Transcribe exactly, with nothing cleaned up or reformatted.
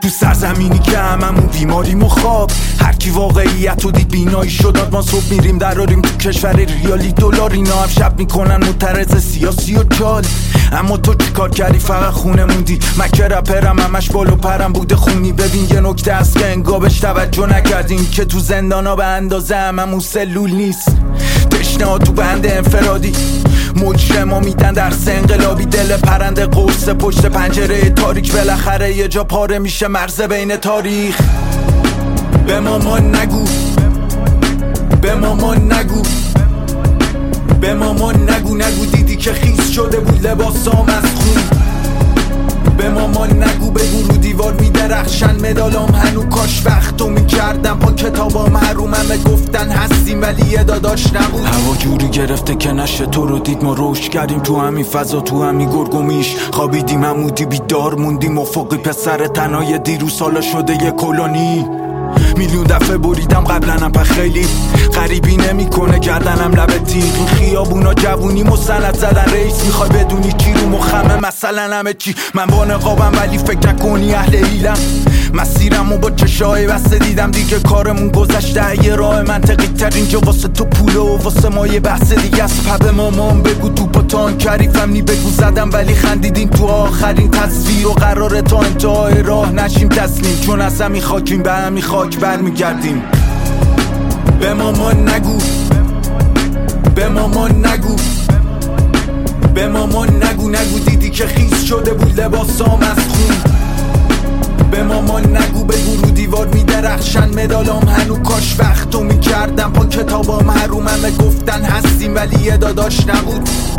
تو سرزمینی که هممون بیماریم و خواب، هر کی واقعیت رو دید بینایی شد. ما صبح میریم دراریم تو کشور ریالی دلار، اینا هم شب میکنن معترض سیاسی و چال. اما تو چی کار کردی؟ فقط خونه موندی. مکه رپرم همش بالو پرم بوده خونی. ببین یه نکته هست که انگابش توجه نکردیم، که تو زندانا به اندازه هممون سلول نیست. تشنه ها تو بند انفرادی، مجرما میدن درس انقلابی. دل پرنده قرص پشت پنجره تاریک، بالاخره یه جا پاره میشه مرز بین تاریخ. به مامان نگو، به مامان نگو، به مامان نگو. نگو دیدی که خیس شده بود لباسام از خون. به مامان نگو، بگو رو دیوار میدرخشن مدالام. هنو کاش وقتو میکردم با کتابام حرومم. گفتن هستیم ولی یه داداش نبود. هوا جوری گرفته که نشه تو رو دید. ما روش کردیم تو همین فضا، تو همین گرگومیش خوابیدیم. عمودی بیدار موندیم افقی. پسر تنهای دیروز سالا شده یه کلونی. میلیون دفعه بریدم قبلنم په خیلی غریبی نمیکنه گردنم لب تیغ. این خیابونا جوونی مستند زدن رئیس. میخوای بدونی کی رو مخمه مثلا همه چی. من با نقابم ولی فکر نکنی اهل ایلم. مسیرمو با چشای بسته دیدم دیگه کارمون گذشته. یه راه منطقی تر اینجا واسه تو پوله و واسه ما یه بحث دیگه است. پب مامان بگو تو پاتان کریفم نی بگو زدم ولی خندیدیم تو آخرین تصویر. و قراره تا انتهای راه نشیم تسلیم، چون از همین خاکیم به همین خاک برمیگردیم. به مامان نگو، به مامان نگو، به مامان نگو. نگو دیدی که خیس شده بود لباسام از خون. به مامان نگو، بگو رو دیوار میدرخشن مدالام. هنو کاش وقتو میکردم با کتابام حرومم. گفتن هستیم ولی یه داداش نبود.